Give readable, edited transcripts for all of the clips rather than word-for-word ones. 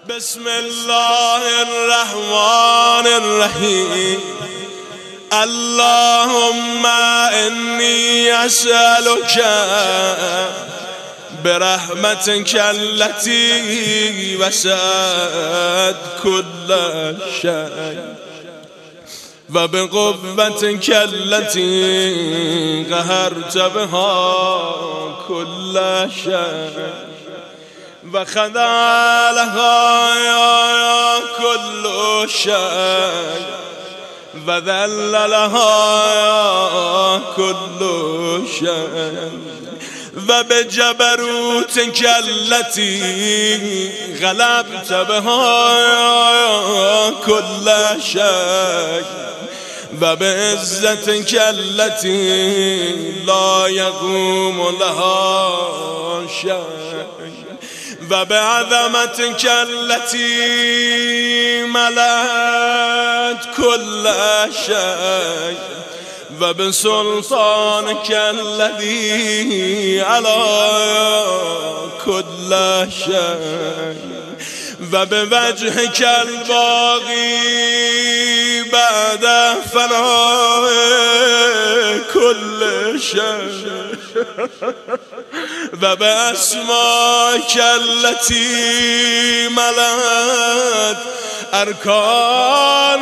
بسم الله الرحمن الرحیم. اللهم إني أسألك برحمتك التي وسعت كل شيء وبقوتك التي قهرت بها كل شيء وخضع لها كل شيء وذل لها كل شيء وبجبروتك التي غلبت بها كل شيء وبعزتك التي لا يقوم لها شيء وبعظمتك التي ملأت كل شيء وبسلطانك الذي على كل شيء وبوجهك الباقي بعد فناء كل شيء وبأسمائك التي ملأت أركان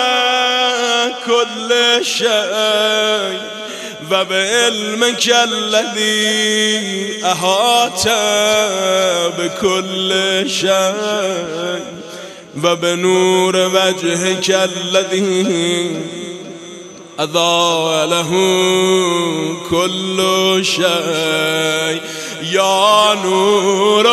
كل شيء وبعلمك الذي أحاط بكل شيء وبنور وجهك الذي أضاء له كل شيء يا نور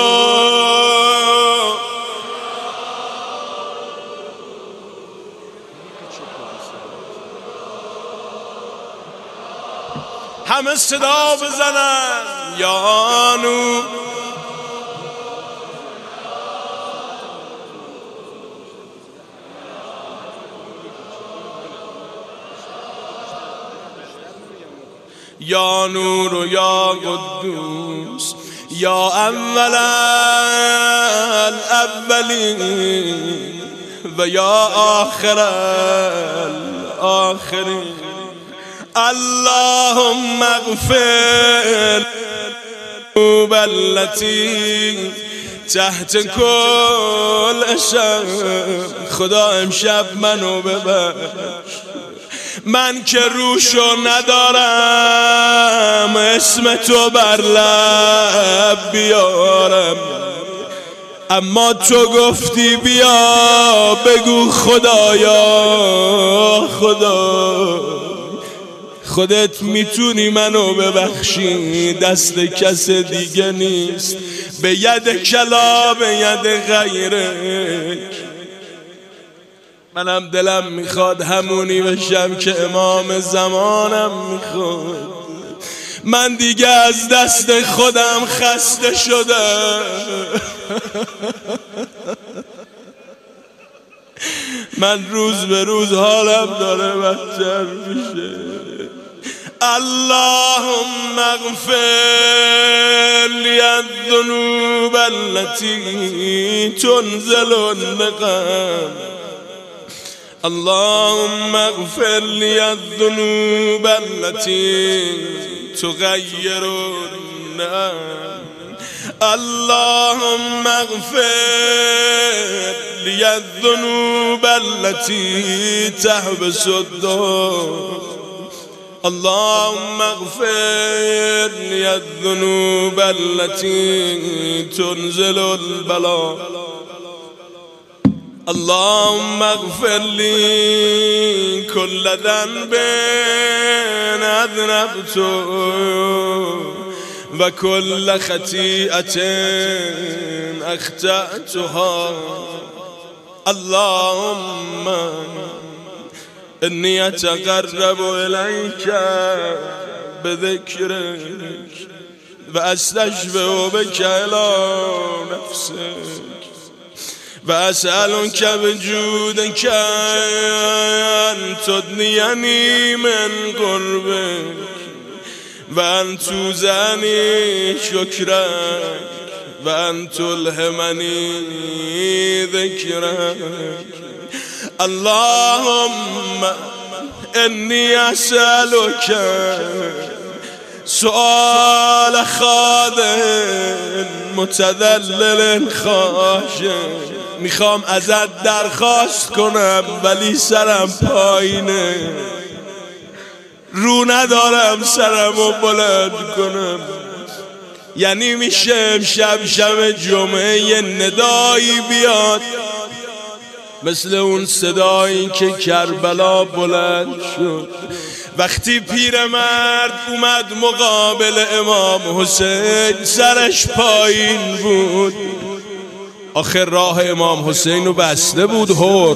همه صدا بزنن یا نور یا نور یا قدوس یا اول الاولین و یا آخر الاخرین. اللهم اغفر الذنوب التي تحت كل شب. خدا امشب منو ببخش، من که روشو ندارم اسم تو بر لب بیارم، اما تو گفتی بیا بگو خدایا خدا. خودت میتونی منو ببخشی، دست کس دیگه نیست، به ید کلا به ید غیرک. منم دلم میخواد همونی بشم که امام زمانم میخواد. من دیگه از دست خودم خسته شدم. من روز به روز حالم داره بدتر میشه. اللهم اغفر لی الذنوب التي تنزل النقم. اللهم اغفر لی الذنوب التي تغير النعم. اللهم اغفر لی الذنوب التي تحبس الدهر. اللهم اغفر لي الذنوب التي تنزل البلاء. اللهم اغفر لي كل ذنب أذنبته وكل خطيئة أخطأتها. اللهم إني أتقرب إليك بذكرك وأستشفع بك إلى نفسك وأسألك بجودك أن تدنيني من قربك وأن توزعني شكرك و ان تلهمنی ذکرک. اللهم انی اسألک سؤال خاضع متذلل خاشع. میخوام ازت درخواست کنم ولی سرم پایینه، رو ندارم سرمو بلند کنم. یعنی میشه امشب شب جمعه یه ندایی بیاد مثل اون صدایی که کربلا بلند شد وقتی پیرمرد اومد مقابل امام حسین، سرش پایین بود. آخر راه امام حسین رو بسته بود، هور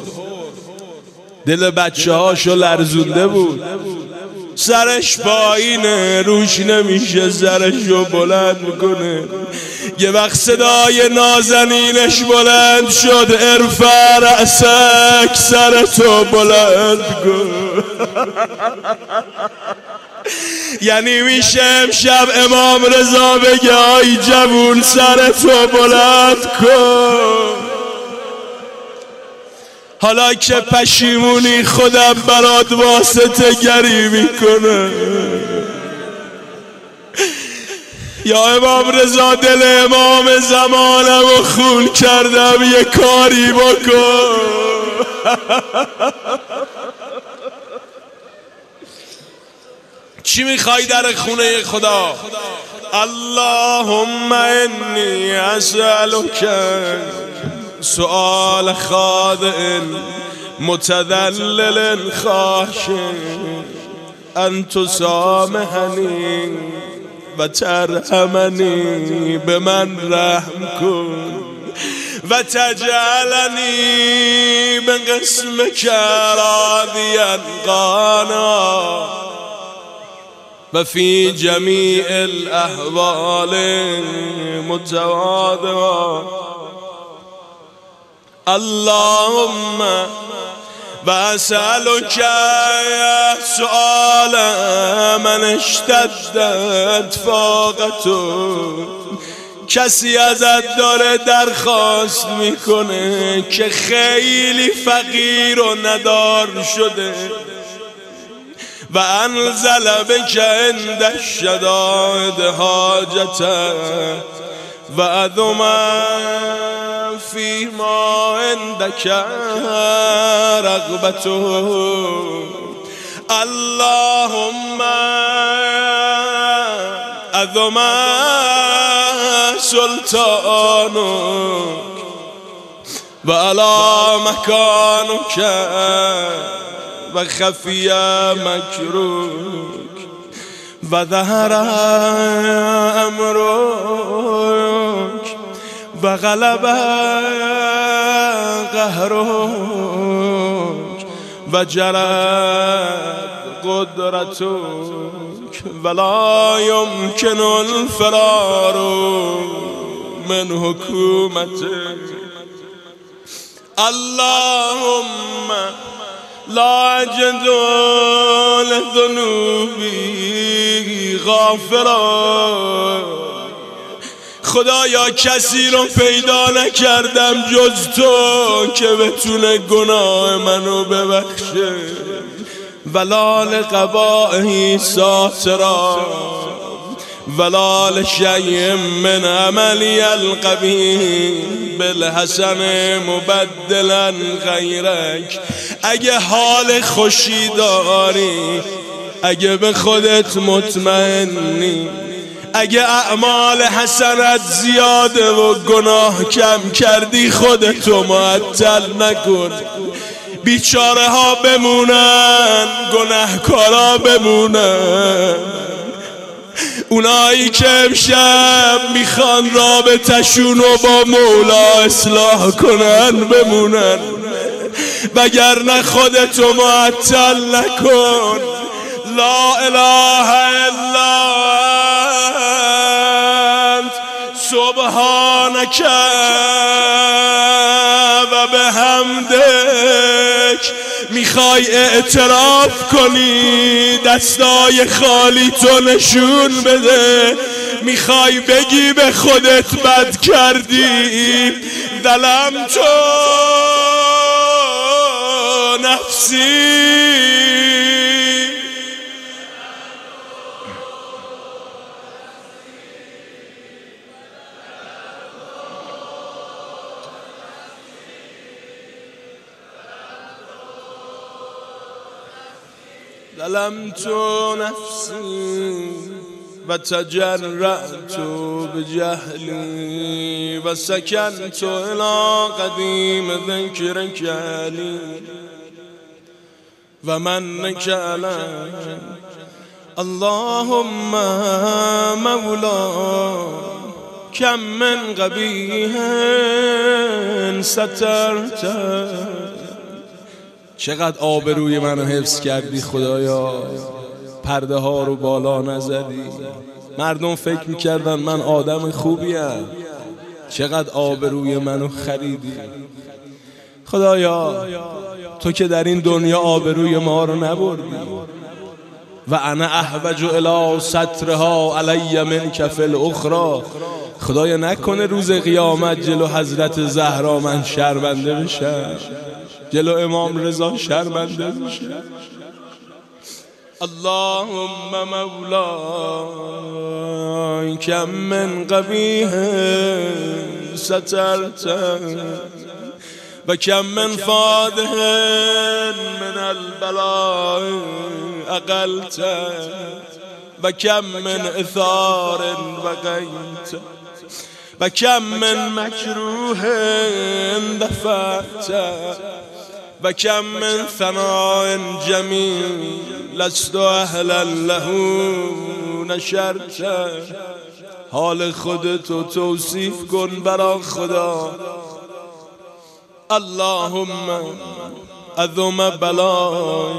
دل بچه هاشو لرزونده بود. سرش پایینه، روش نمیشه سرشو بلند میکنه. یه وقت صدای نازنینش بلند شد، ارفع رأسک، سرتو بلند کن. یعنی میشه امشب امام رضا بگه آی جوون سرتو بلند کن. حالا که پشیمونی خودم برات واسطه گری میکنه. یا امام رضا دل امام زمانم و خون کردم، یه کاری بکن. چی میخوای در خونه خدا؟ اللهم انی اسألک سؤال خاضع متذلل خاشع ان تسامحنی و ترحمنی، به من رحم کن و تجعلنی به قسمک راضیا قانا و فی جمیع الاحوال متواضعا. اللهم و اسألک سؤال من اشتدت فاقته. کسی ازت داره درخواست میکنه که خیلی فقیر و ندار شده و انزل بک عند الشدائد حاجته و عظم فیما عندک رغبته. اللهم عظم سلطانک و علی مکانک و خفی مکروک و ظهر امرک و غلب قهرک و جرت قدرتک ولا یمکن الفرار من حکومتک. اللهم لا اجد لذنوبی غافرا. خدایا کسی رو پیدا نکردم جز تو که بتونه گناه منو ببخشه. ولا لقبائه ساترا ولا لشیء من عملی القبیح بالحسن مبدلا غیرک. اگه حال خوشی داری، اگه به خودت مطمئنی، اگه اعمال حسنت زیاده و گناه کم کردی، خودتو معطل نکن. بیچاره ها بمونن، گناهکارا بمونن. اونایی که امشب میخوان رابطشونو با مولا اصلاح کنن بمونن، وگرنه خودتو معطل نکن. لا اله الا انت سبحانک و بحمدک. میخوای اعتراف کنی، دستای خالی تو نشون بده، میخوای بگی به خودت بد کردی. دلم تو نفسی، دلم تو نفسی و تجرعت بجهلی و سکنت الى قدیم ذکرک علی و منک علی. اللهم مولا کم من قبیح سترت. چقدر آبروی منو حفظ کردی خدایا، پرده ها رو بالا نزدی. مردم فکر میکردن من آدم خوبیم، چقدر آبروی منو خریدی خدایا. تو که در این دنیا آبروی ما رو نبردی. و انا احوج الی سترها علی منک فی الاخری. خدایا نکنه روز قیامت جلو حضرت زهرا من شرمنده بشم، جلو امام رضا شرمنده بشم. اللهم مولا کم من قبیح سترت و کم من فادح من البلاء اقلت و کم من اثار وقیت و کم من مکروه دفعت و کم من ثناء جمیل لست اهلا له نشرت. حال خودتو توصیف کن برا خدا. اللهم عظم بلای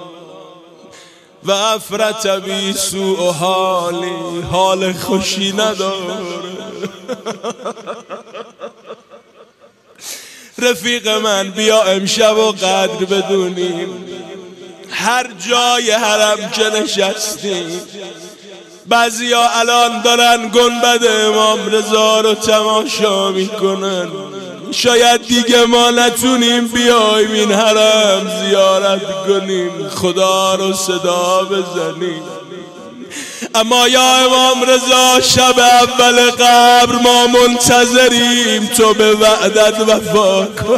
و افرط بی سوء حالی. حال خوشی نداره رفیق من، بیا امشب و قدر بدونیم. هر جای حرم که نشستیم، بعضیا الان دارن گنبد امام رضا رو تماشا میکنن. شاید دیگه ما نتونیم بیایم این حرم زیارت کنیم، خدا رو صدا بزنیم. اما یا امام رضا شب اول قبر ما منتظریم، تو به وعدت وفا کن.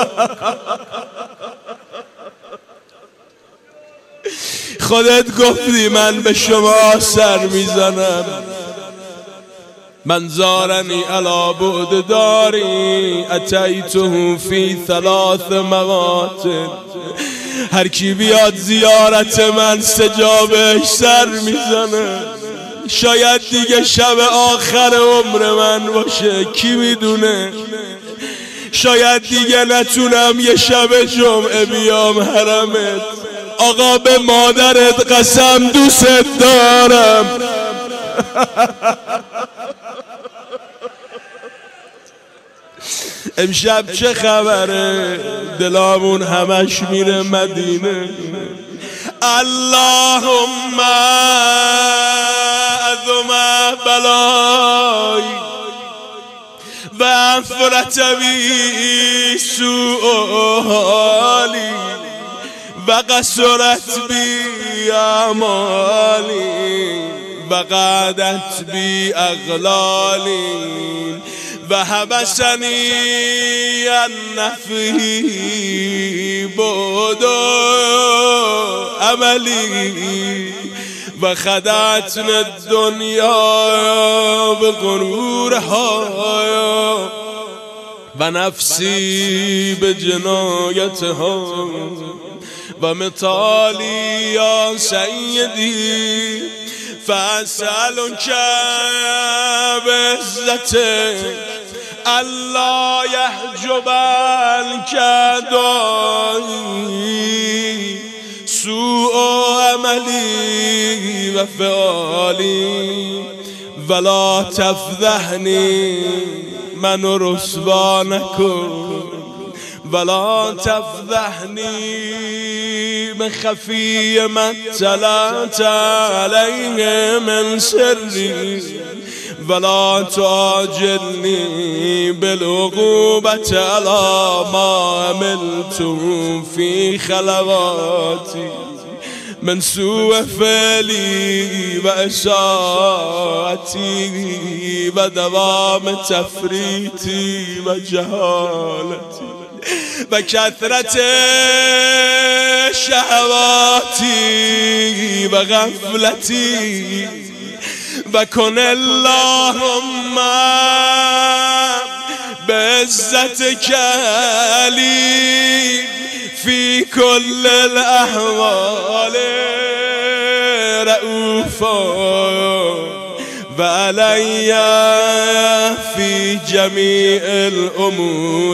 خودت گفتی من به شما سر میزنم. من زارنی علی بعد داری اتیته فی 3 مواطن. هر کی بیاد زیارت من سجابش سر میزنه. شاید دیگه شب آخر عمر من باشه، کی میدونه. شاید دیگه نتونم یه شب جمعه بیام حرمت. آقا به مادرت قسم دوست دارم. امشب چه خبره؟ دلامون همش میره مدینه. اللهم عظم بلای و افرط بی سوء حالی و قصرت بی اعمالی و قعدت بی اغلالی و حبسنی عن نفی بعد عملی و خدعتنا الدنیا بغرورها و نفسی بجنایتها و مطالی یا سیدی فاسألک بعزتک الا یحجب عنک داعی سوء عملی و فعالی ولا تفضحنی منو رسوا نکن ولا تفضحنی من خفی ما اطلعت علیه من سری ولا تعاجلني بالعقوبة على ما عملت في خلواتي من سوء فعلي و اساءتي و دوام تفریطی و جهالتی و کثرت شهواتی و غفلتی و کن اللهم بعزتك علی في كل الأحوال رؤوفا وعلي في جميع الأمور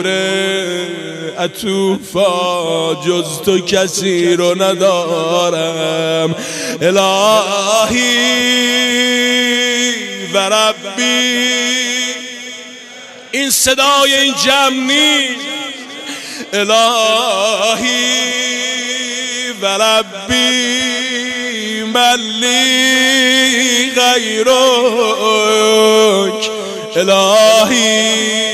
عطوفا جز تو کسی رو ندارم الهی و ربی. این صدای این جمع نیست. الهی و ربی من لی غیرک الهی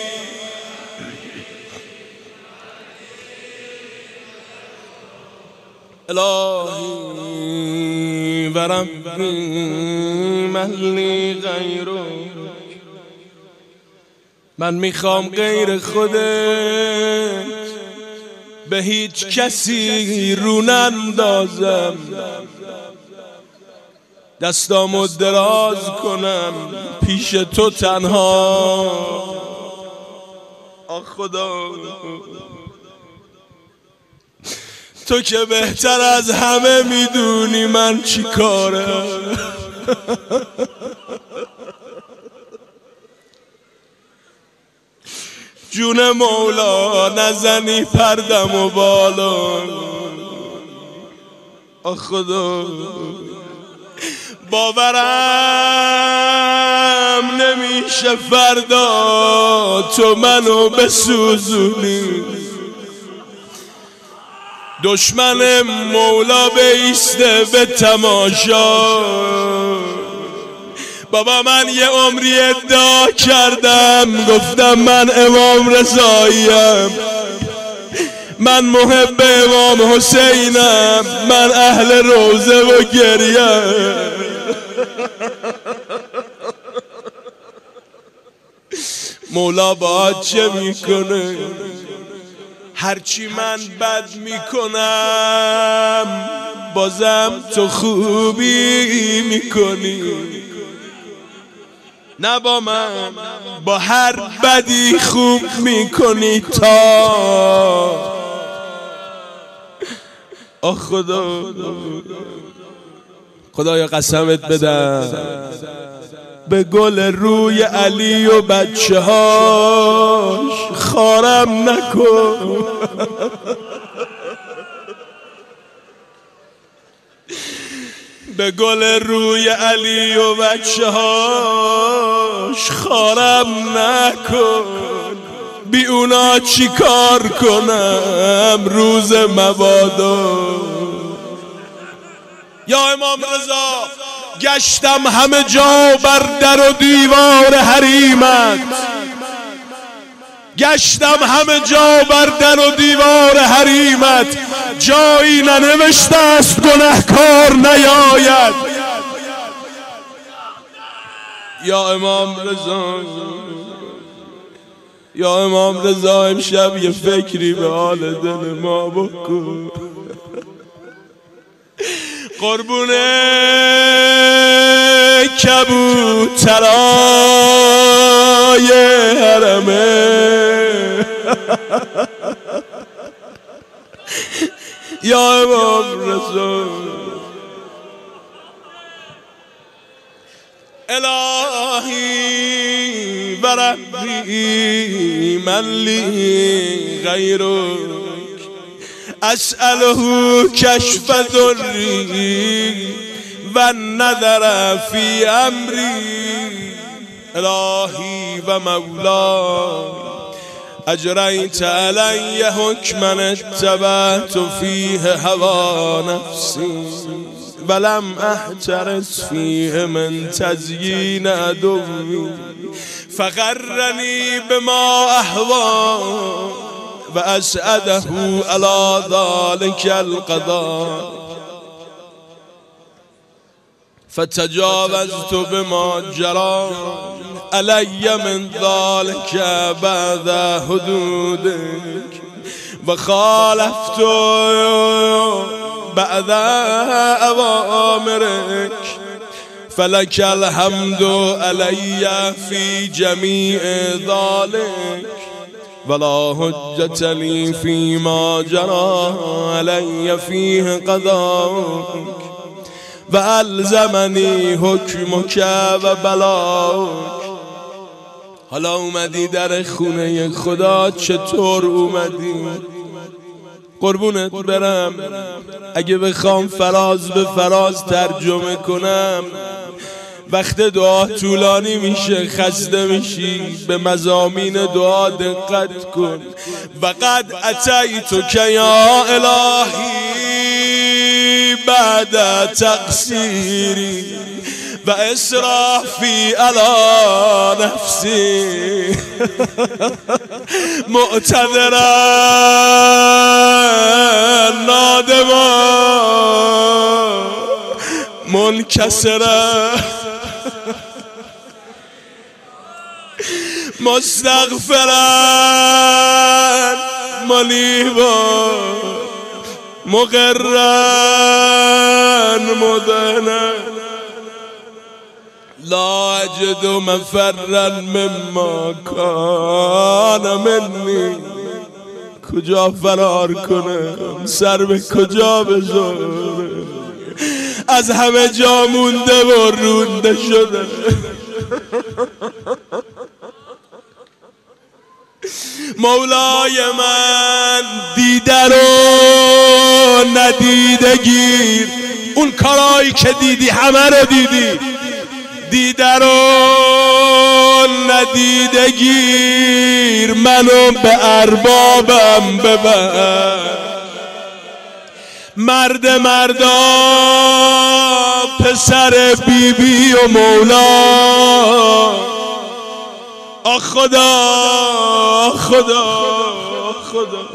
الهی و ربی من لی غیرک. من میخوام غیر خودت به هیچ کسی رو نندازم، دستامو دراز کنم پیش تو تنها. آخ خدا تو که بهتر از همه میدونی من چی کارم. جون مولا نزنی پردم و بالا. آخ خدا باورم نمیشه فردا تو منو بسوزونی. دشمن مولا بیسته به تماشا. بابا من یه عمری ادعا کردم گفتم من امام رضاییم، من محب امام حسینم، من اهل روزه و گریم. مولا باید چه میکنه؟ هرچی من بد میکنم بازم تو خوبی میکنی. نه با من با هر بدی خوب میکنی تا آخ خدایا قسمت بدم به گل روی علی و بچه هاش خارم نکن. به گل روی علی و بچه هاش خارم نکن. بی اونا چی کار کنم روز مبادا. یا امام رضا گشتم همه جا بر در و دیوار حریمت، گشتم همه جا بر در و دیوار حریمت، جایی ننوشته است گنهکار نیاید. یا امام رضا یا امام رضا امشب یه فکری به حال دل ما بکن. قربون کبوترای حرمه یا امام رضا. الهی و ربی من لی غیرک اسأله کشف ضری و النظر فی امری. الهی و مولا اجریت علی حکما اتبعت فیه هوا نفسی ولم احترس فيه من تزيين عدوي فغرني بما احوى واسعده على ذلك القضاء فتجاوزت بما جرى علي من ذلك بعد حدودك وخالفت بعد أوامرك فلك الحمد علي في جميع ذلك ولا حجة لي فيما جرى علي فيه قضاءك وألزمني حکمک و بلاک. حالا اومدی در خونه خدا، چطور اومدی؟ قربونت برم، اگه بخوام فراز به فراز ترجمه کنم وقت دعا طولانی میشه، خسته میشی. به مضامین دعا دقت کن. وقد اتیتک یا الهی بعد تقصیری و اسرافی علی نفسی معتذرا نادما منکسرا مستغفرا منیبا مقرا مدنا لا اجد مفرا مما کان منی. کجا فرار کنم؟ سر به کجا بذارم؟ از همه جا مونده و رونده شده. مولای من دیده رو ندیده گیر. اون کارایی که دیدی همه رو دیدی. دیده رو ندیده گیر، منو به اربابم ببر. مرد مردا، پسر بیبی و مولا. آ خدا خدا خدا.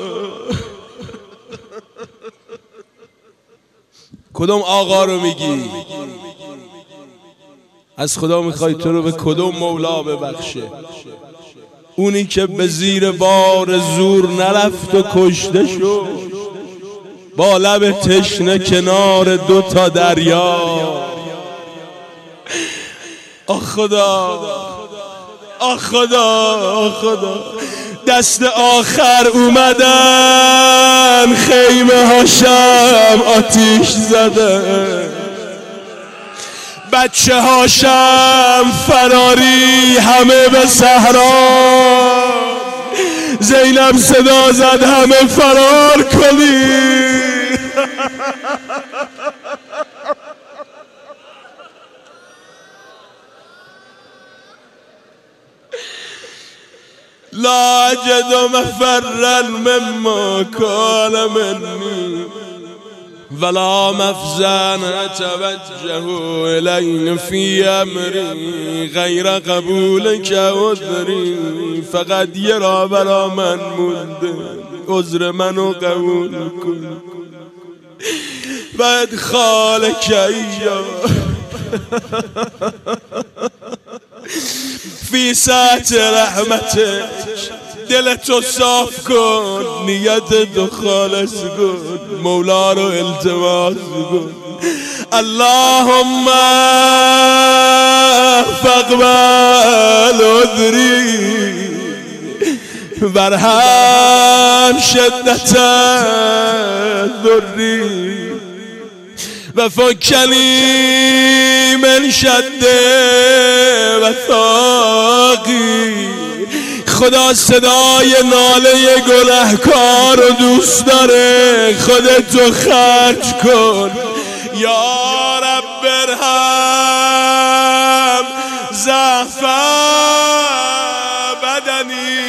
کدوم آقا رو میگی؟ از خدا میخوای تو رو به کدوم مولا ببخشه؟ اونی که به زیر بار زور نرفت و کشته شد، با لب تشنه کنار 2 تا دریا. آه خدا آه خدا آه خدا. دست آخر اومدن، خیمه هاشم آتیش زدن، بچه هاشم فراری همه به صحرا. زینب صدا زد همه فرار کنی. لا اجد مفرا مما کان منی ولا مفزا اتوجه الی فی امری غیر قبولک عذری. فقط یه راه برا من مونده، عذر منو قبول کن. بعد خالک ایا فی ساعت رحمتک. دلتو صاف کن، نیت تو خالص کن، مولا رو التماس کن. اللهم فاقبل عذری وارحم شدت ضری و فکنی من شد وثاقی. خدا صدای ناله گنهکار رو دوست داره. خودتو خرج کن. یا رب ارحم ضعف بدنی.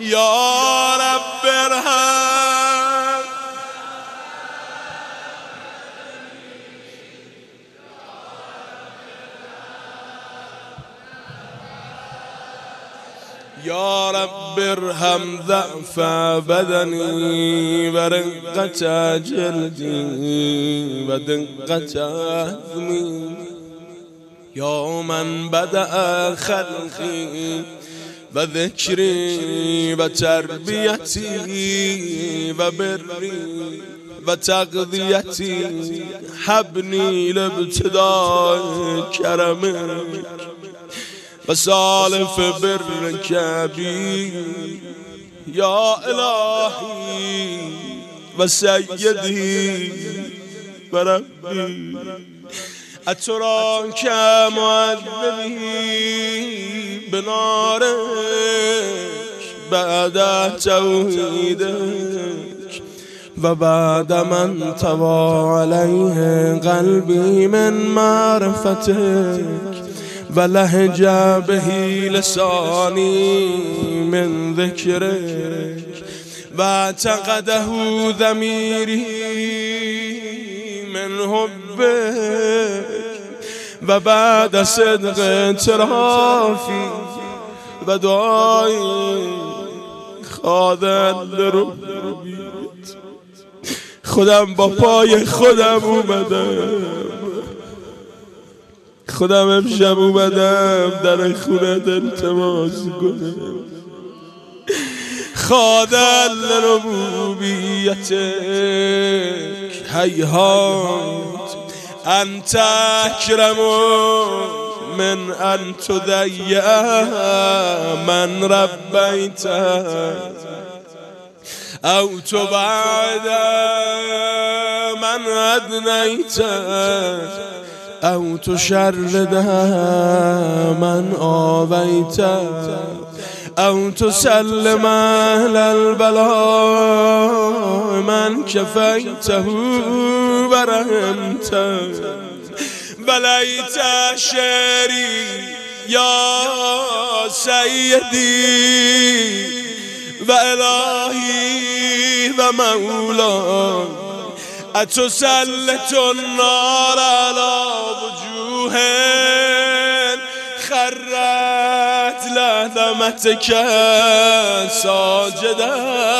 یا رب ارحم یا رب ارحم ضعف بدنی و رقت جلدی و دقت عظمی یا من بدأ خلقی و ذکری و تربیتی و بری و تقضیتی حبنی لابتداء کرمک و سالف برک بی یا الهی و سیدی و ربی اتراک معذبی بنارک بعد توحیدک و بعد من طوى علیه قلبی من معرفتک و لهج به لسانی من ذکرک و اعتقده ضمیری من حبک و بعد صدق اعترافی و دعای خاضع لربیت خودم با پای خودم اومدم خودم امشب اومدم در خونت التماس کنم خاضع لربوبیتک هیهات انت اکرم من ان تضیع من ربیت او تبعد من ادنیت او تشرد من آویت او تسلم اهل البلاء من کفیته و رحمت بلیت شعری یا سیدی و الهی و مولا اتسلط النار على وجوه خرت لعظمتك ساجدا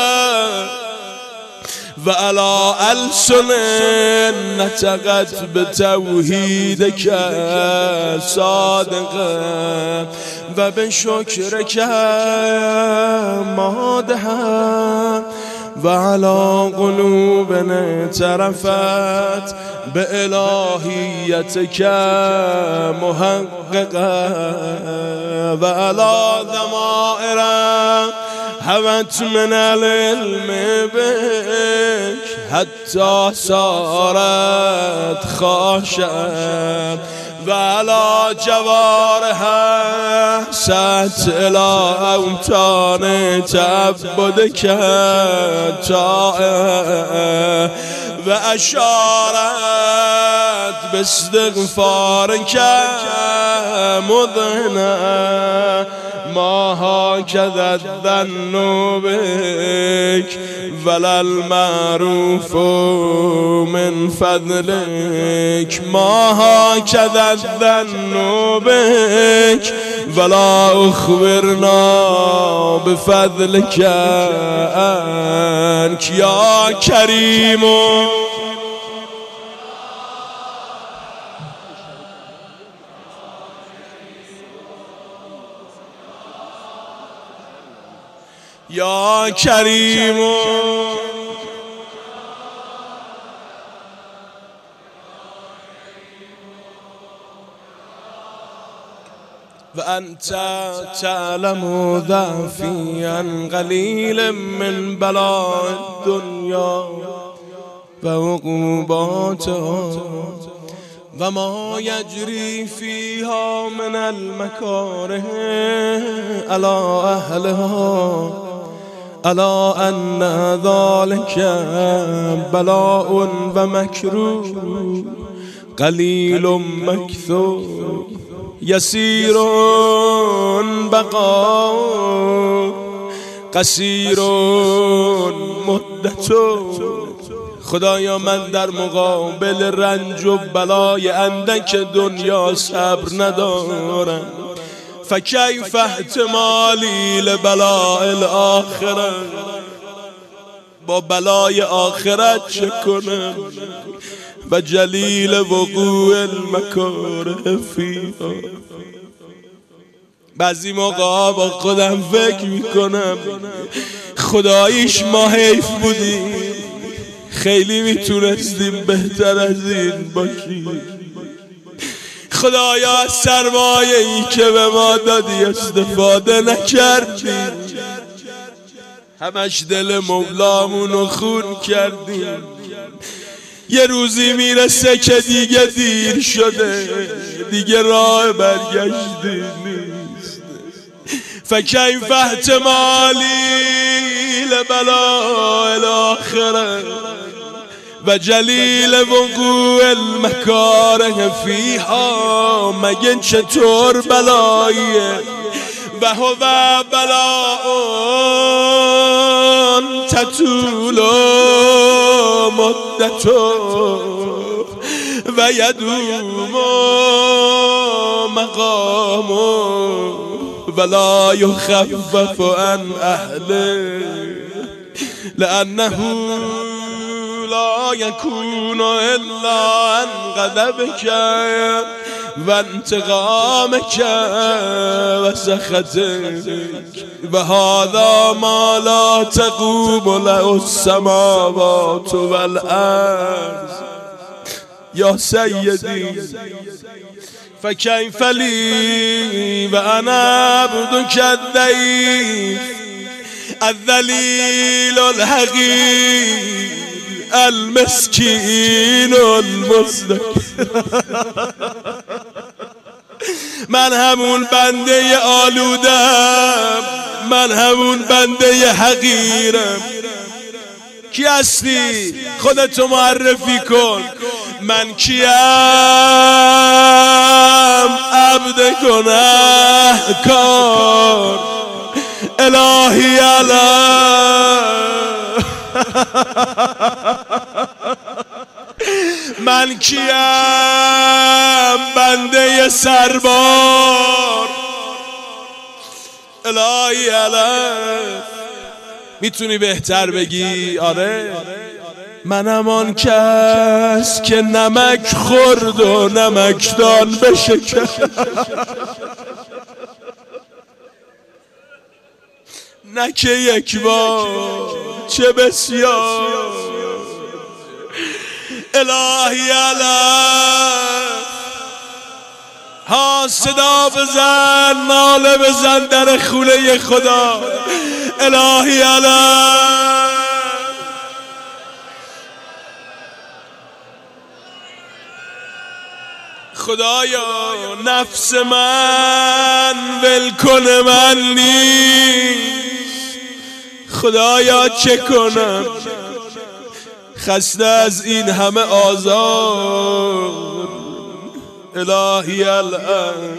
و على ألسن نطقت بتوحیدك صادقا و بشکرك مادحا و على قلوبنا اعترفت بإلهیتك محققا و على ضمائر هوت من العلم بك حتى صارت خاشعة و على جوارها سات الى اوتان تعبدك طائعة و اشارت باستغفارك مذعنة ما هكذا الظن بك ولا المعروف من فضلك ما هكذا الظن بك ولا أخبرنا بفضلك عنك يا كريم یا کریم و انت تعلم ضعفی عن قلیل من بلاء الدنیا و عقوباتها و ما یجری فیها من المکاره علی اهلها الا ان ذلك بلاء و مکروه قلیل مکثور یسیر بقاء قصیر مدت. خدایا من در مقابل رنج و بلای اندک دنیا صبر ندارم. فکیف احتمالی لبلاء الاخره، با بلای آخرت چه کنم؟ و جلیل وقوع المکاره فیها. بعضی موقع با خودم فکر میکنم خداییش ما حیف بودیم، خیلی میتونستیم بهتر از این باشیم. خدایا از سرمایه ای که به ما دادی استفاده نکردیم، همش دل مولامونو خون کردیم. یه روزی میرسه که دیگه دیر شده، دیگه راه برگشتی نیست. فکیف احتمالی لبلاء الاخره و جلیل وقوع المکاره فیها. مگه چطور بلاییه و هو بلاء تطول مدت و یدوم مقام ولا یخفف عن اهله لانه لا یکون الا عن غضبک و انتقامک و سخطک و هذا ما لا تقوم له السماوات والارض. یا سیدی فکیف لی و انا عبدک الضعیف الذلیل الحقیر المسکین المستکبر. من همون بنده آلودم، من همون بنده حقیرم. کی هستی؟ خودتو معرفی کن. من کیم؟ عبد گناهکار الهی علی. من کیم؟ بنده سربار الهی علی. میتونی بهتر بگی؟ آره، منم آن کس که نمک خورد و نمکدان بشکن. نه که یک بار، چه بسیار الهی علی. ها صدا بزن، ناله بزن در خونه خدا الهی علی. خدایا نفس من ولکن من نیست. خدایا چه کنم؟ خسته از این همه آزار الهی الان.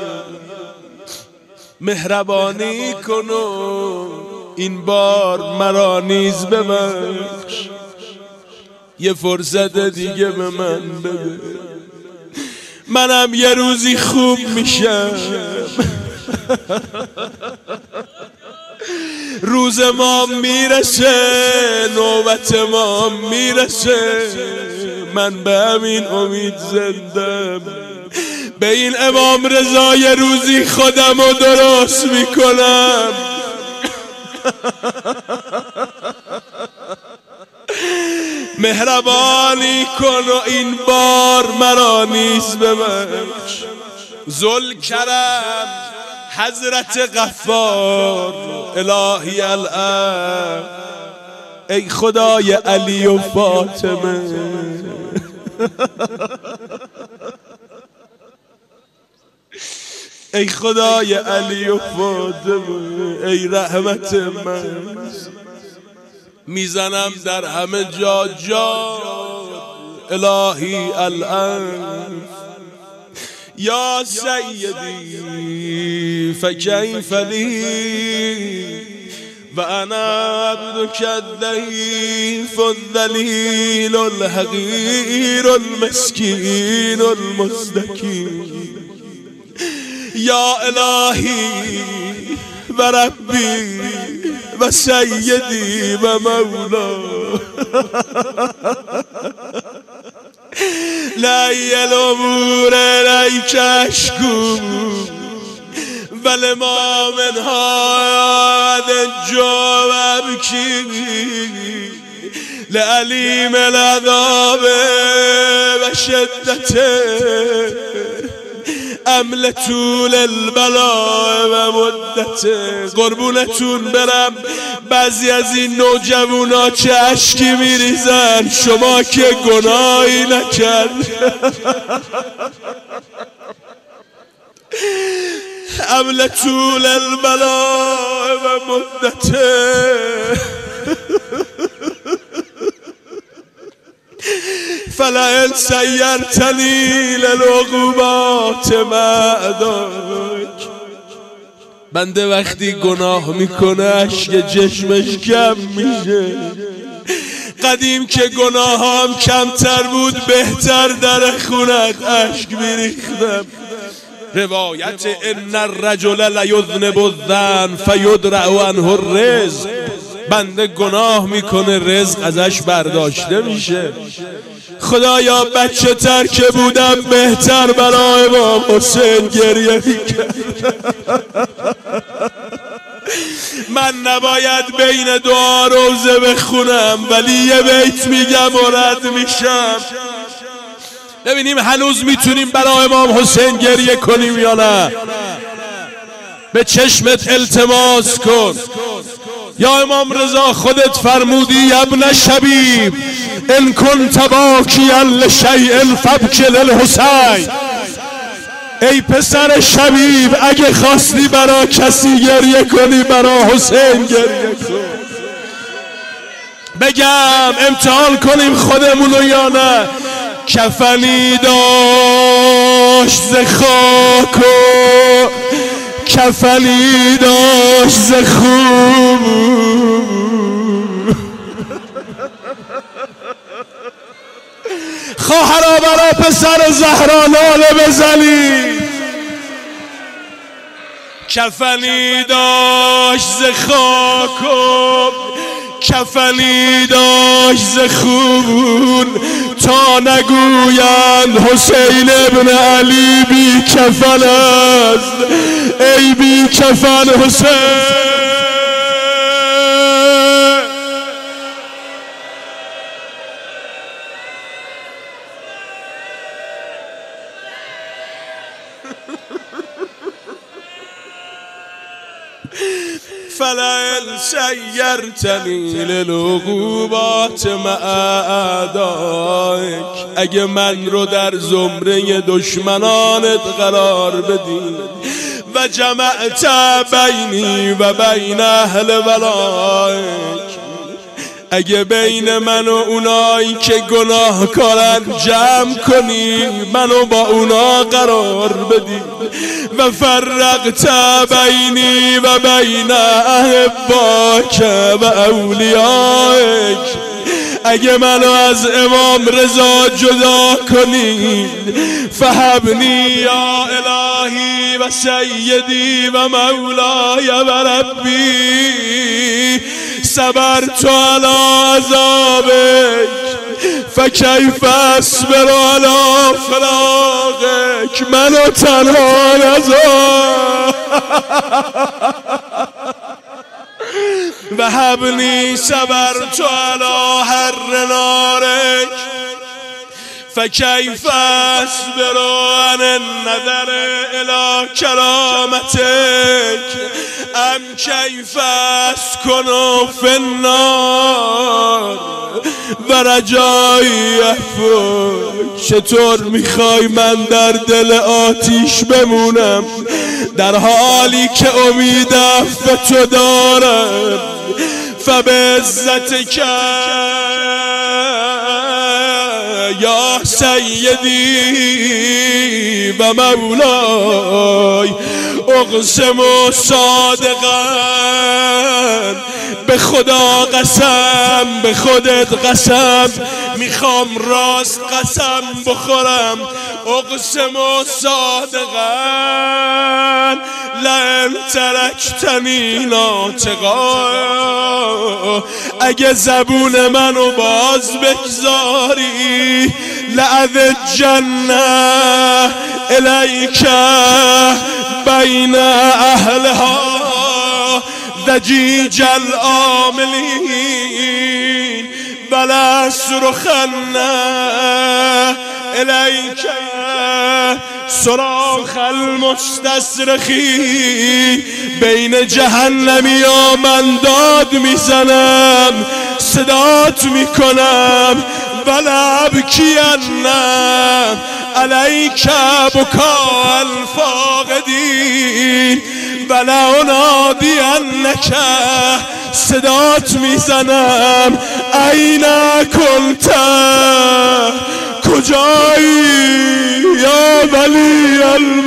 مهربانی کن و این بار مرا نیز ببخش. یه فرصت دیگه به من بده، منم یه روزی خوب میشم. روز ما میرسه، نوبت ما میرسه. من به همین امید زندم، به این امام رضا یه روزی خودم رو درست میکنم. مهربانی کن و این بار مرا نیز ببخش. ذوالکرم حضرت غفار الهی الان. ای خدای علی و فاطمه، ای خدای علی و فاطمه، ای رحمت من. میزنم در همه جا جا الهی الان. یا سیدی فکیف لی و انا عبدك الضعیف الذلیل الحقیر المسکین المستکین یا الهی و ربی و سیدی و مولا لی الامور الیک اشکو ولما منها الجو ابکی لعلیم العذاب و شدته امل طول البلا و مدته. قربونتون برم بعضی از این نوجوانا چه اشکی میریزن، شما که گناهی نکرد. امل طول البلا و مدته فلئن سیرتنی للعقوبات معداک. بنده وقتی گناه میکنه اشک چشمش کم میشه. قدیم که گناهام کمتر بود بهتر در خونت اشک میریختم. روایت ان الرجل لیذنب الذنب فیدرع عنه الرزق. بنده گناه میکنه رزق ازش برداشته میشه. خدایا بچه تر که بودم بهتر برای امام حسین گریه میکرد. من نباید بین دعا روزه بخونم ولی یه بیت میگم و رد میشم. ببینیم هنوز میتونیم برای امام حسین گریه کنیم یا نه. به چشمت التماس کن. یا امام رضا خودت فرمودی ابن شبیب ان کنت باکیا لشیء فابکی للحسین. ای پسر شبیب اگه خواستی برا کسی گریه کنی برا حسین گریه کن. بگم امتحان کنیم خودمونو یا نه. کفنی داشت ز خاک و کفنی داشت ز خون. خواهرا برا پسر زهرا ناله بزنی. کفنی داشت ز خاک و کفنی داشت ز خون تا نگویند حسین ابن علی بی کفن است. ای بی کفن حسین. فلئن سیرتنی للعقوبات معداک. اگه من رو در زمره دشمنانت قرار بدی و جمعت بینی و بین اهل ولایک. اگه بین من و اونایی که گناه کارن جمع کنی منو با اونا قرار بدی و فرقت بینی و بین احباک و اولیایک. اگه منو از امام رضا جدا کنی فهبنی یا الهی و سیدی و مولای و ربی صبرت علی عذابک فکیف اصبر علی فراقک. منو تنها نذار و هبنی صبرت علی حر نارک فکیف اصبر عن النظر الی کرامتک ام کیف اسکن فی النار و رجایی عفوک. چطور میخوای من در دل آتیش بمونم در حالی که امید عفو تو دارم. فبعزتک یا سیدی و مولای اقسم صادقا به خدا قسم، به خودت قسم، میخوام راست قسم بخورم. اقسم و صادقا لئن ترکتنی ناطقا، اگه زبون منو باز بگذاری لأذجن الیک بین اهلها ضجیج العاملین ولأصرخن الیک صراخ المستصرخین. بین جهنمیا من داد میزنم، صدات میکنم ولأبکین علیک بکاء الفاقدین ولأنادینک، صدات میزنم این کنت، کجایی یا ولی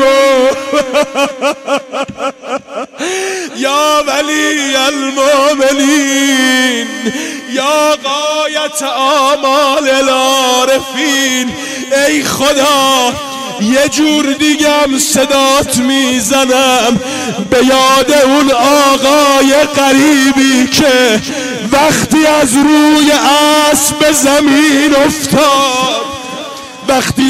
یا ولی المؤمنین یا غایت آمال العارفین. ای خدا یه جور دیگم صدات میزنم به یاد اون آقای غریبی که وقتی از روی اسب زمین افتاد، وقتی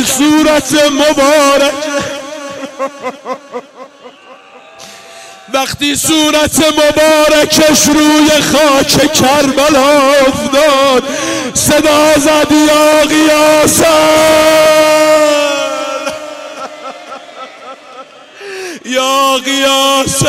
صورت مبارکش روی خاک کربلا افتاد، صدا زد یا غیاث یا غیاث.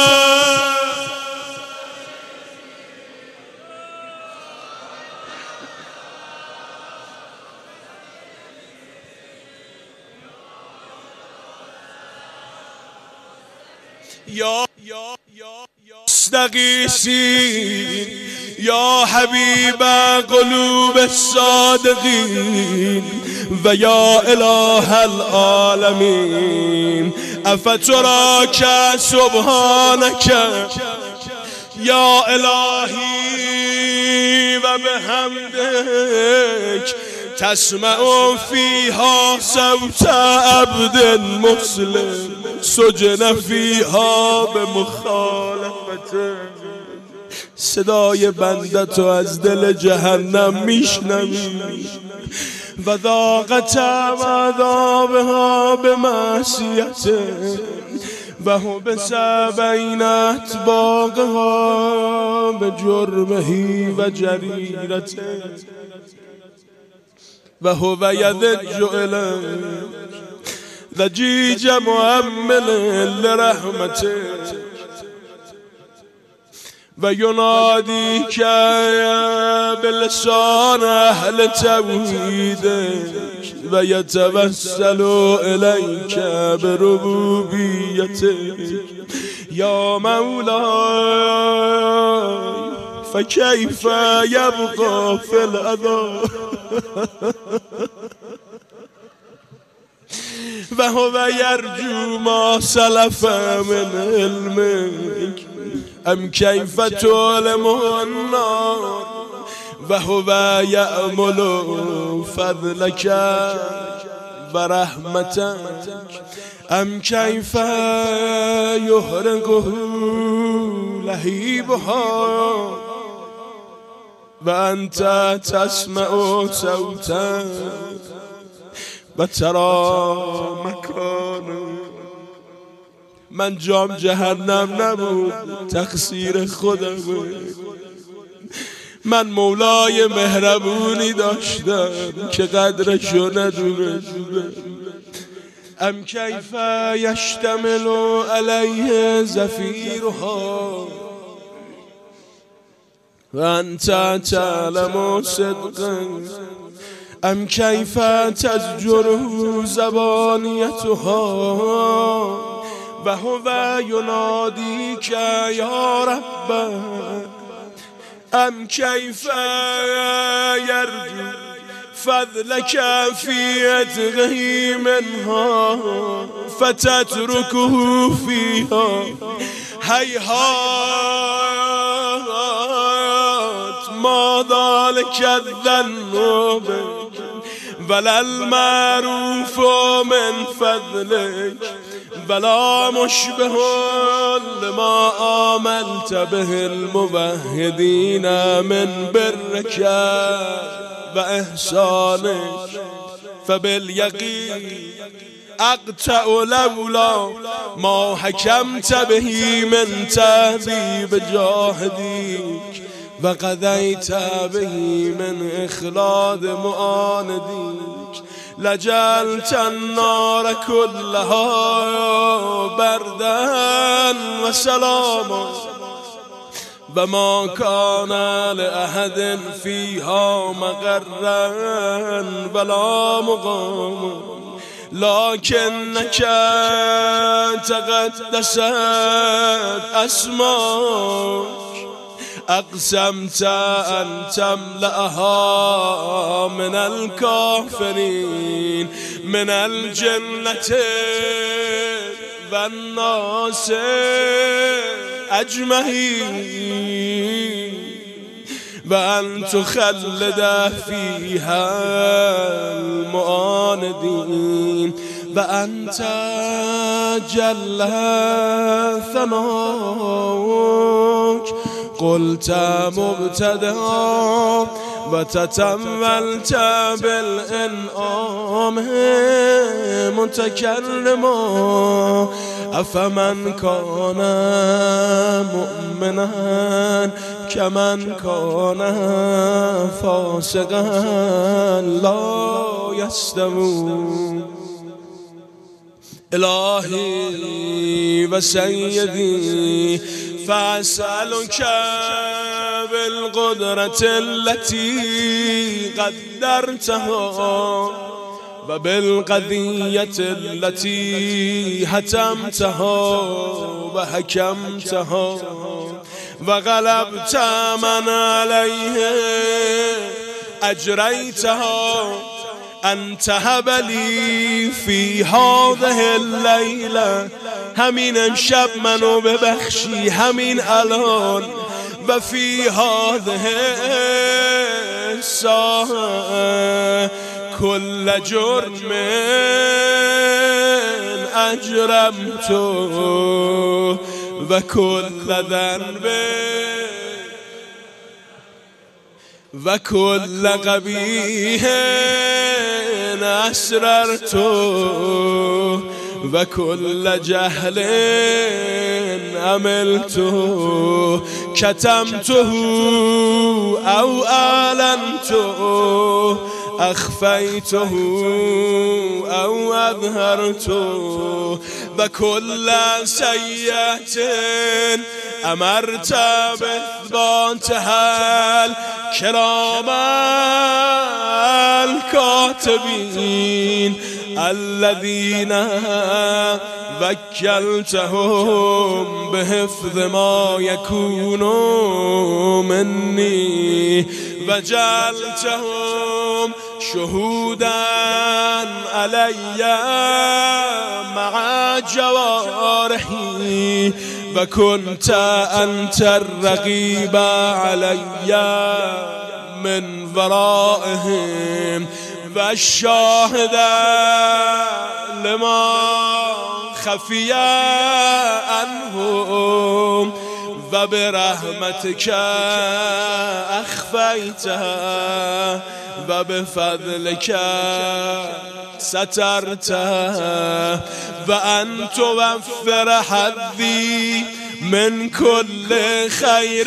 استغیثین یا حبیب قلوب الصادقین و یا اله العالمین افتراک سبحانک یا الهی و بحمدک تسمع فیها صوت عبد مسلم سجن فیها به مخالفت. صدای بنده تو از دل جهنم میشنوی و ذاقت و عذابها به معصیته و هو بین اطباقها به جرمهی و جریرته و هو یذج الیک ضجیج مؤمل لرحمته و ینادی که بلسان اهل توحیدک و یتوسل الیک بربوبیتک یا مولای فکیف یبقى فی العذاب و هو یرجو ما سلف من علمک ام کیف تعلم النار و هو یأمل فضلک و رحمتک ام کیف یحرقه لهیبها و انت تسمع صوتا و ترا مکان. من جام جهنم نبود، تقصیر خودم. من مولای مهربونی داشتم که قدرشو ندونستم. ام کیف یشتمل علیه زفیرها و انت تعلم صدقا ام کیف تزجره زبانیتها و هو ینادی که یا رب ام کیف یرجو فضلک فی عتقه منها فتترکه فیها هیهات ذلك الذنوب ولا المعروف من فضلك ولا مشبه لما آمنت به الموحدين من برك وإحسانك فباليقين أقطع لولا ما حكمت به من تهذيب جاهديك وقضيت به من إخلاد معانديك لجعلت النار كلها بردا وسلاما وما كان لأحد فيها مقرا ولا مقاما لكنك تقدست أسماك أقسمت أن تملأها من الكافرين من الجنة والناس أجمعين وأن تخلد فيها المعاندين وأنت جل ثناؤك قلت مبتدأ وتتملت بالإنعام متكرما أفمن كان مؤمنا كمن كان فاسقا لا يستوون إلهي وسيدي فأسألك بالقدرة التي قدرتها وبالقضية التي حتمتها وحكمتها وغلبت من عليه أجريتها أن تهب لي في هذه الليلة همین امشب منو ببخشی همین الان و فی هذه الساعة كل جرم أجرمته و كل ذنب و كل قبیح أسررته و كل جهل عملته كتمته أو أعلنته أخفيته أو أظهرته وكل سيئة أمرت بإثباتها الكرام الكاتبين الذين وكلتهم بحفظ ما يكون مني وجعلتهم شهودا علي مع جوارحي وكنت أنت الرقيب علي من ورائهم والشاهد لما خفي عنهم وبرحمتك أخفيتها وبفضلك سترتها وأن توفر حظي من كل خير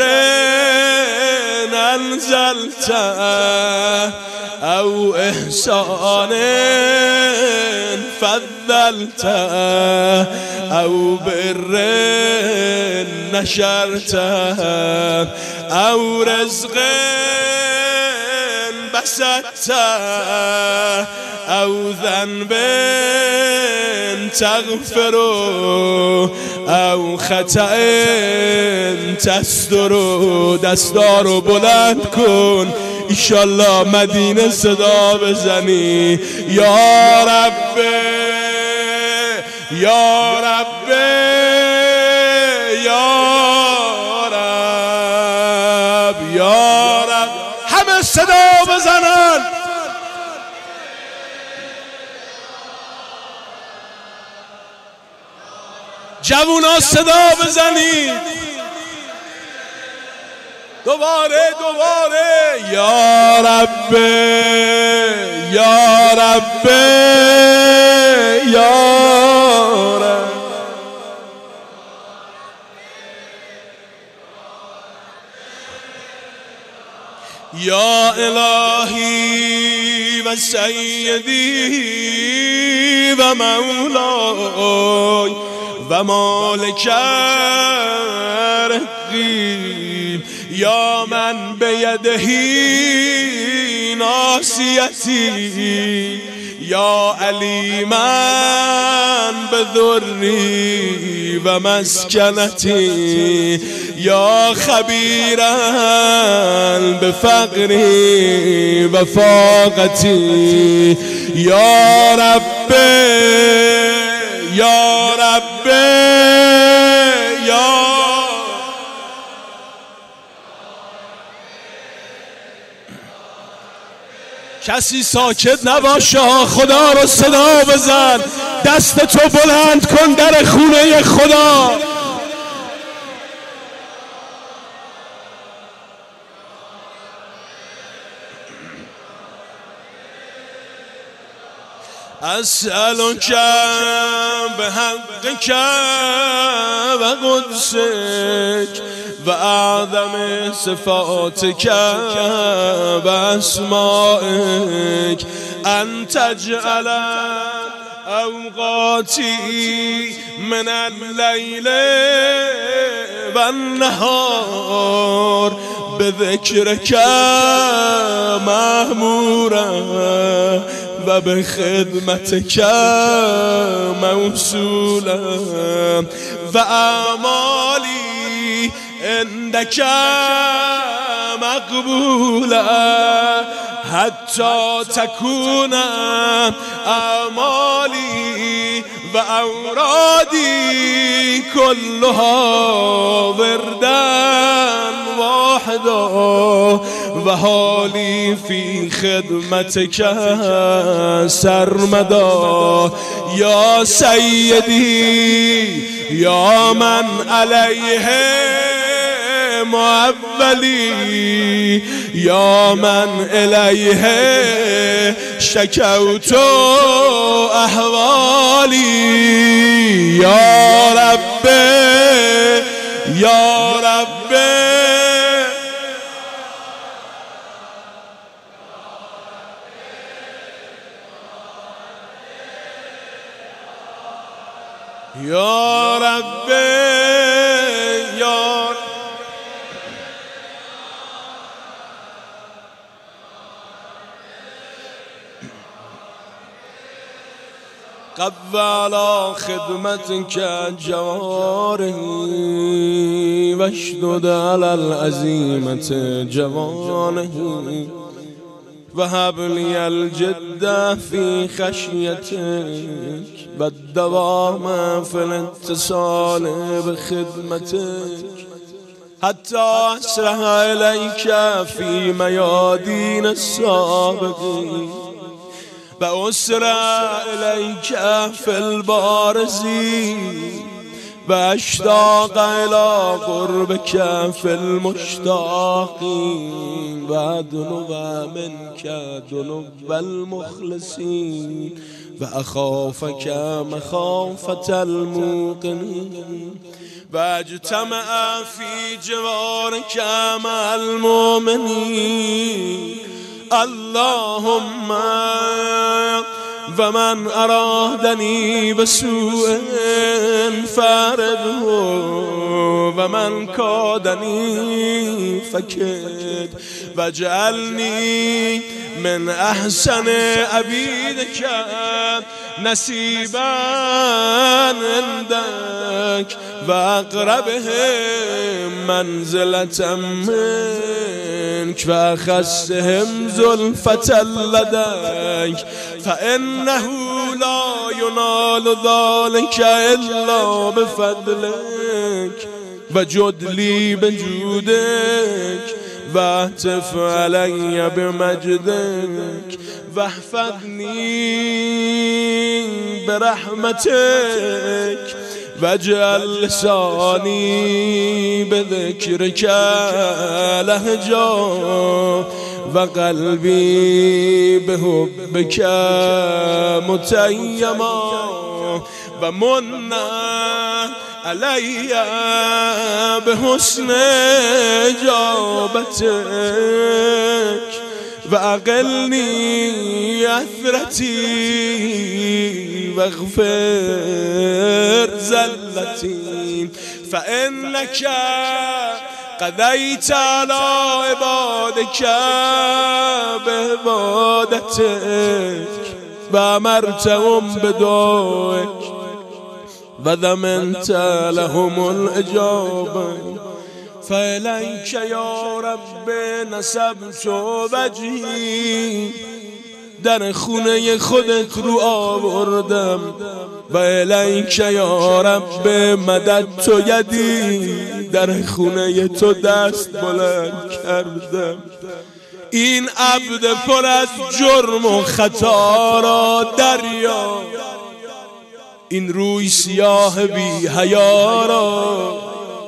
أنزلته أو إحسان فضلته أو بر نشرته أو رزق بسطته أو ذنب تغفره أو خطأ تستره. دستارو بلند کن ایشالله مدینه صدا بزنی یا رب یا رب یا رب یا رب جوونا صدا بزنید دوباره یا رب یا رب یا رب یا الهی و سیدی و مولای و مالک رقی یا من بیدهی ناصیتی یا علیمن بذری و مسکنتی یا خبیرن بفقری و فاقتی یا رب یا رب یا کسی ساکت نباشه، خدا رو صدا بزن، دست تو بلند کن در خونه خدا. اسألك بحقك وقدسك وأعظم صفاتك وأسمائك أن تجعل أوقاتي من الليل والنهار بذكرك مأمورا و به خدمتك موصولا و اعمالی عندك مقبولا حتی تكون اعمالی و اورادی كلها وردا واحدا و حالی فی خدمتك سرمدا یا سیدی یا من علیه معولی یا من الیه شکوت احوالی یا رب یا رب یا رب یا قو على خدمتك جوارحي واشدد على العزيمة جوانحي وهب لي الجد في خشيتك والدوام في الاتصال بخدمتك حتى أسرع إليك في ميادين السابقين وأسرع إليك في البارزين وأشتاق إلى قربك في المشتاقين وأدنو منك دنو المخلصين وأخافك مخافة الموقنين واجتمع في جوارك مع المؤمنين اللهم ومن أرادني بسوء فارده ومن كادني فكد واجعلني من أحسن عبيدك نصيبا عندك وأقربهم منزلة منك وأخصهم زلفة لديك فإنه لا ينال ذلك إلا بفضلك وجد لي بجودك واهتف علي بمجدك واحفظني برحمتك وجعل لسانی بذکرک لهجا و قلبی بحبک متیما و من علی بحسن اجابتک و اقلنی اثرتی و اغفر زلتی فانک قضیت علی عبادک بعبادتک و امرتهم بدعائک و ضمنت لهم الاجابه فالیک یا رب نصبت وجهی در خونه خودت رو آوردم و الیک یا رب مددت یدی در خونه تو دست بلند کردم. این عبد پر از جرم و خطا را دریا، این روی سیاه بی حیا را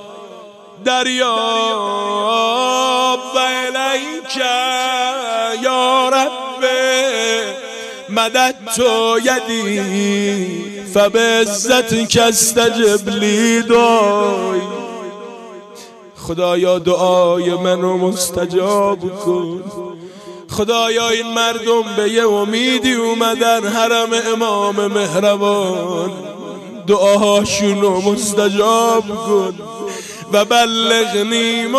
دریاب و الیک یا رب مددت یدی فبعزتک استجب لی دعای. خدایا دعای منو مستجاب کن. خدایا این مردم به یه امیدی اومدن حرم امام مهربان، دعاهاشونو مستجاب کن و بلغنی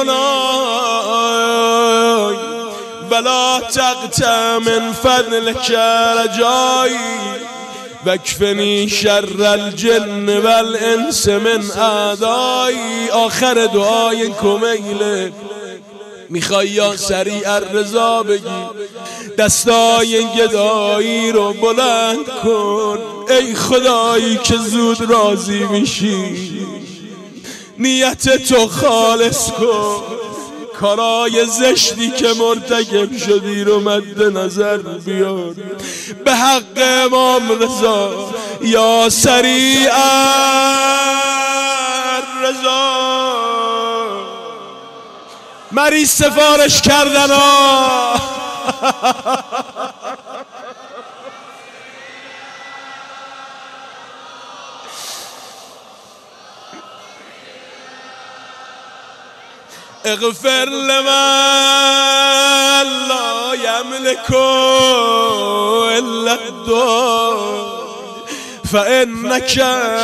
منای ولا تقطع من فضلک رجایی وکفنی شر الجن والانس من اعدایی. آخر دعای کمیله میخوای یا سریع الرضا بگی، دستای گدایی رو بلند کن. ای خدایی که زود راضی میشی، نیت تو خالص کن. کارای زشتی که مرتکب شدی رو مد نظر بیار به حق امام رضا. یا سریع الرضا. مریض سفارش کردن اغفر لمن لا یملک الا الدعاء فانک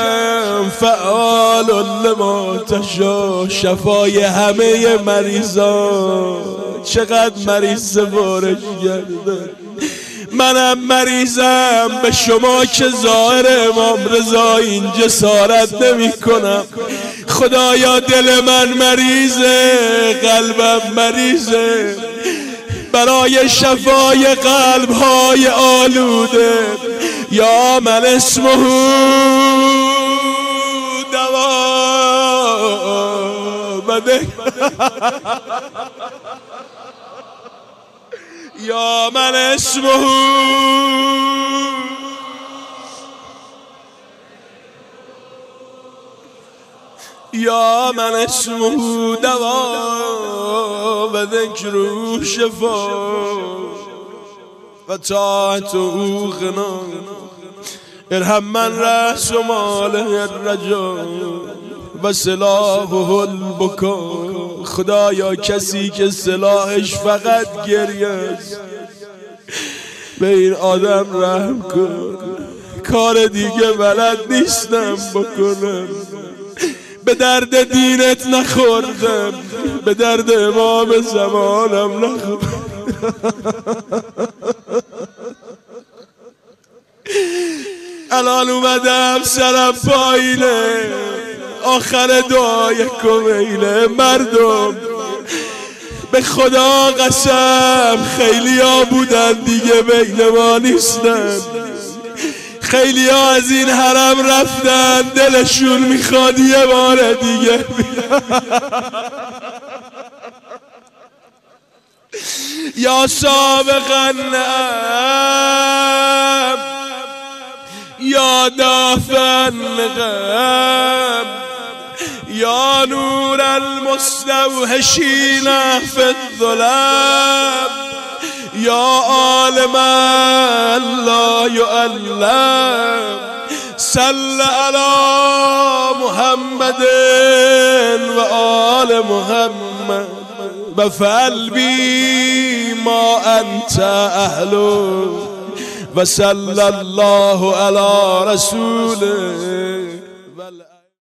فعال لما تشاء. شفای همه مریضان. چقدر مریض سفارش کردن. منم مریضم، به شما که ظاهر امام رضا این جسارت نمی کنم. خدایا دل من مریضه، قلبم مریضه. برای شفای قلب‌های آلوده یا من اسمه دوا بده یا من اسمه یا من اسمه دوا و ذکره شفا و طاعته غنا. ارحم من رأس ماله الرجا و سلاحه البکا. خدایا کسی که سلاحش فقط گریه است، به این آدم رحم کن. کار دیگه بلد نیستم بکنم. به درد دینت نخوردم، به درد امام زمانم نخوردم. الان اومدم سرم پایینه، آخر دعای کمیله. مردم به خدا قسم خیلی ها بودن دیگه بین ما نیستن. خیلی ها از این حرم رفتن، دلشون میخواد یه بار دیگه یا سابقا يا دافع النغم يا نور المستوحشين في الظلام يا عالما لا يعلم صل على محمد وآل محمد وفعل بي ما أنت أهله وصلى الله على رسوله